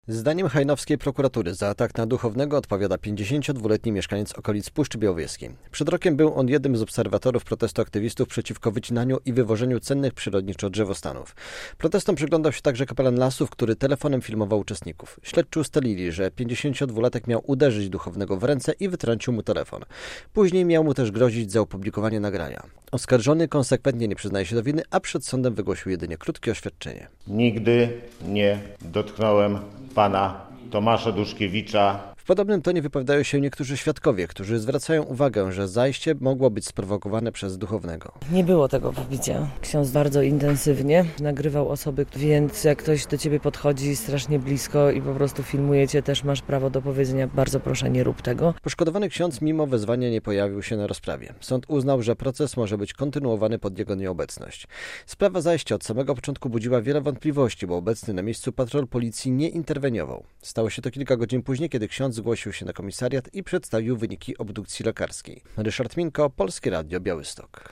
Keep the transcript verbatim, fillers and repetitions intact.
Zdaniem hajnowskiej prokuratury za atak na duchownego odpowiada pięćdziesięciodwuletni mieszkaniec okolic Puszczy Białowieskiej. Przed rokiem był on jednym z obserwatorów protestu aktywistów przeciwko wycinaniu i wywożeniu cennych przyrodniczo drzewostanów. Protestom przyglądał się także kapelan lasów, który telefonem filmował uczestników. Śledczy ustalili, że pięćdziesięciodwulatek miał uderzyć duchownego w ręce i wytrącił mu telefon. Później miał mu też grozić za opublikowanie nagrania. Oskarżony konsekwentnie nie przyznaje się do winy, a przed sądem wygłosił jedynie krótkie oświadczenie. Nigdy nie dotknąłem pana Tomasza Duszkiewicza. W podobnym tonie wypowiadają się niektórzy świadkowie, którzy zwracają uwagę, że zajście mogło być sprowokowane przez duchownego. Nie było tego pobicia. Ksiądz bardzo intensywnie nagrywał osoby, więc jak ktoś do ciebie podchodzi strasznie blisko i po prostu filmuje cię, też masz prawo do powiedzenia: bardzo proszę, nie rób tego. Poszkodowany ksiądz mimo wezwania nie pojawił się na rozprawie. Sąd uznał, że proces może być kontynuowany pod jego nieobecność. Sprawa zajścia od samego początku budziła wiele wątpliwości, bo obecny na miejscu patrol policji nie interweniował. Stało się to kilka godzin później, kiedy ksiądz zgłosił się na komisariat i przedstawił wyniki obdukcji lekarskiej. Ryszard Minko, Polskie Radio, Białystok.